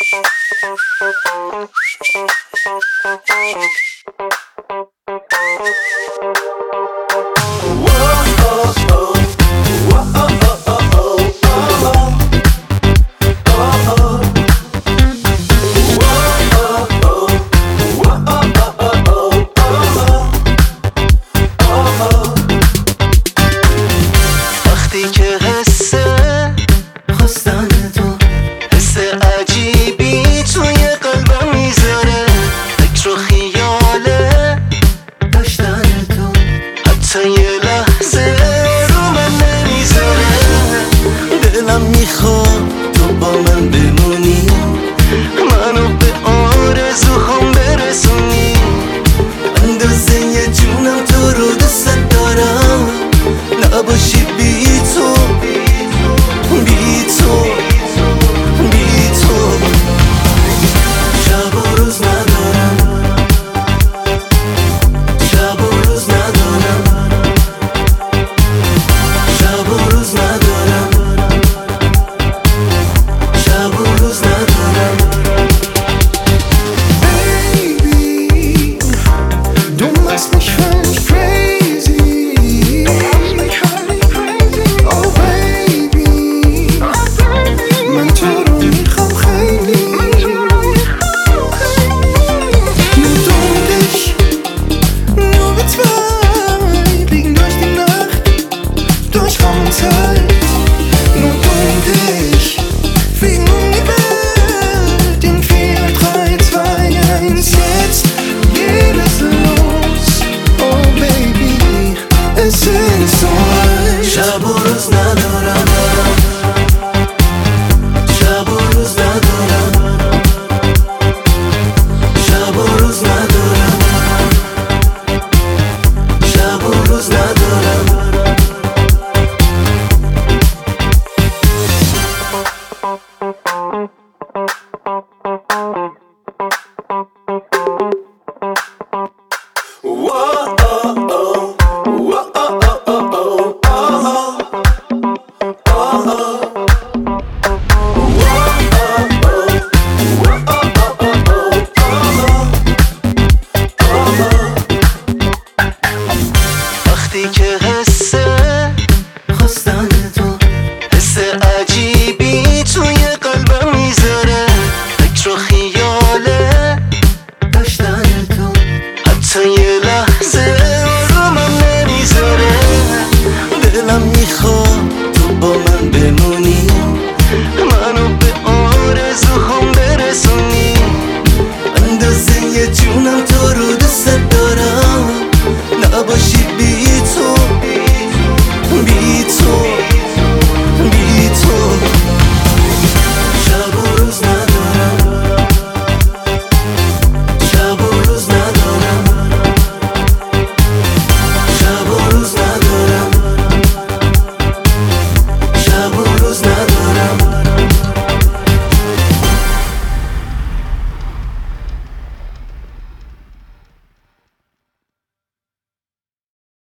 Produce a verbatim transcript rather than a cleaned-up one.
وقتی که حسه خواستن تو حس عجیبی توی قلبم میذاره، فکر و خیاله داشتن تو حتی یه لحظه رو من نمیذاره. دلم میخواد تو با من بمونی، منو به آرزوهام برسونی، اندازه یه جونم تو رو دوست دارم، نباشی بی تو بی تو بی تو. شب و روز ندارم، شب و روز ندارم، شب و روز ندارم، شب و روز ندارم. Baby, du machst mich völlig crazy. Oh baby, من تو رو میخوام خیلی. Nu und ich, nur wir zwei, fliegen durch die Nacht, durch Raum und Zeit. Nu und ich, fliegen um die Welt in vier, drei, zwei, eins. Jetzt geht es los, oh baby, es ist so weit. شب و روز ندارم، شب و روز ندارم، شب و روز ندارم، شب و روز ندارم. وقتی که حسه خواستن تو حس عجیبی توی قلبم میذاره، فکر و خیاله داشتن تو حتی یه لحظه رو من نمیذاره. دلم میخواد تو با من بمونی، منو به آرزوهام برسونی، اندازه یه جونم